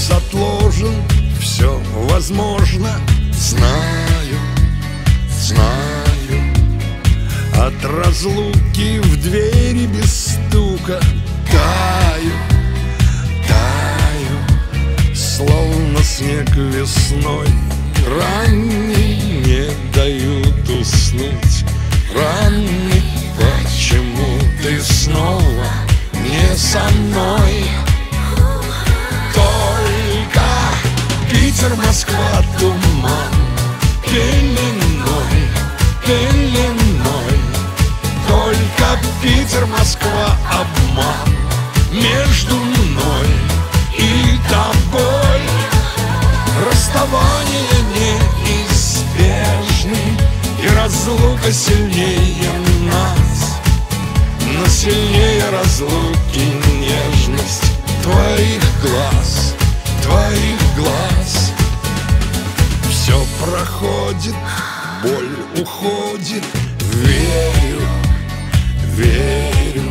Рейс отложен, все возможно. Знаю, знаю. От разлуки в двери без стука таю, таю, словно снег весной. Ранний не дают уснуть. Ранний, почему ты снова не со мной? Только Питер, Москва, туман пеленой, пеленой. Только Питер, Москва, обман между мной и тобой. Расставание неизбежны, и разлука сильнее нас. Но сильнее разлуки нежность твоих глаз, твоих глаз. Все проходит, боль уходит. Верю, верю.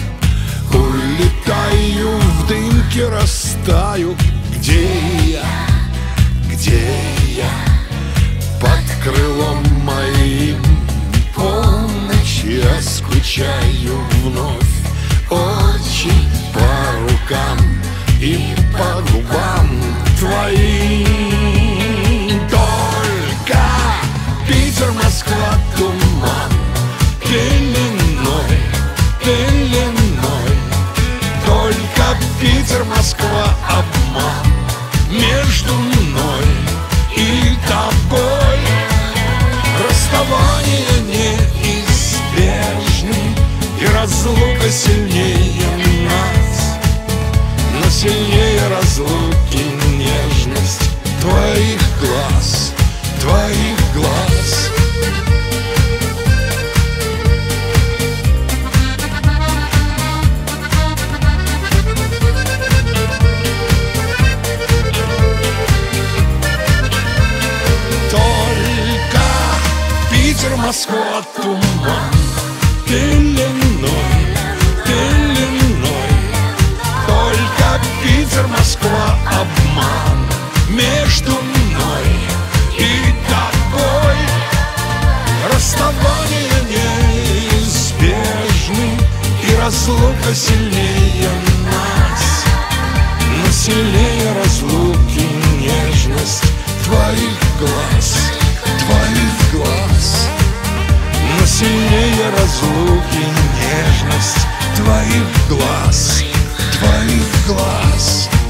Улетаю в дымке, растаю. Где я? Где я? Под крылом моим полночь я скучаю вновь. Очень по рукам и по губам твоим. Только Питер, Москва, туман пеленой, пеленой. Только Питер, Москва, обман между мной и тобой. Расставание неизбежны, и разлука сильнее нас. Но сильнее разлуки нежность твоих глаз, твоих глаз. Питер, Москва, туман пеленой, пеленой. Только Питер, Москва, обман между мной и тобой. Расставание неизбежны, и разлука сильнее нас. Но сильнее разлуки нежность твоих глаз, твоих глаз. Но сильнее разлуки нежность твоих глаз, твоих глаз.